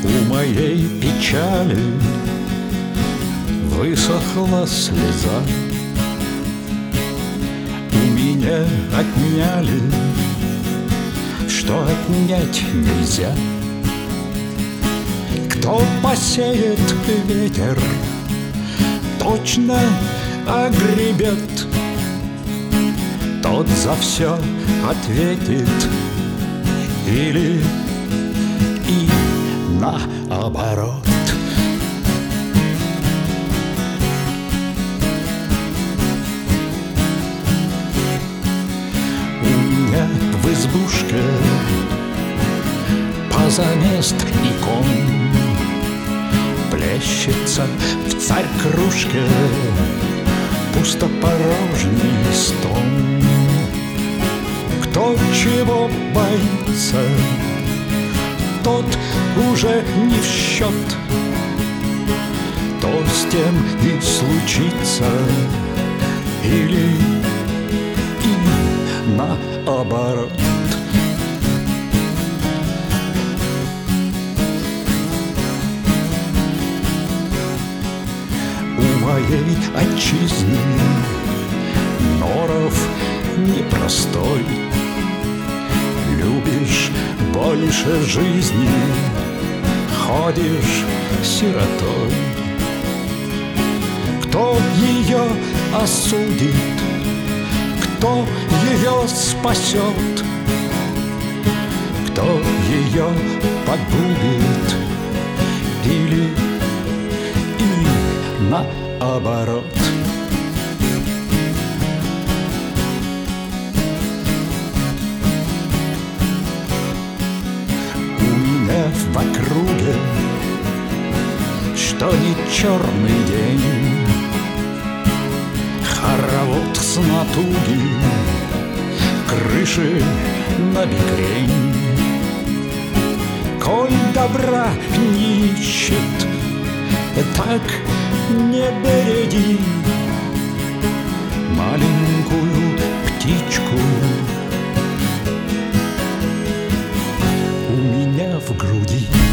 У моей печали высохла слеза. У меня отняли, что отнять нельзя. Кто посеет ветер, точно огребет. Тот за все ответит или и наоборот. У меня в избушке позамест икон плещется в царь кружке пустопорожний стон. Кто чего боится, тот уже не в счет. То с тем и случится или и наоборот. У моей отчизны норов непростой. Любишь больше жизни, ходишь сиротой. Кто ее осудит, кто ее спасет, кто ее погубит или и наоборот. В округе, что не черный день, хоровод с натуги, крыши на бекрень. Коль добра не ищет, так не береги маленькую птичку. У меня в груди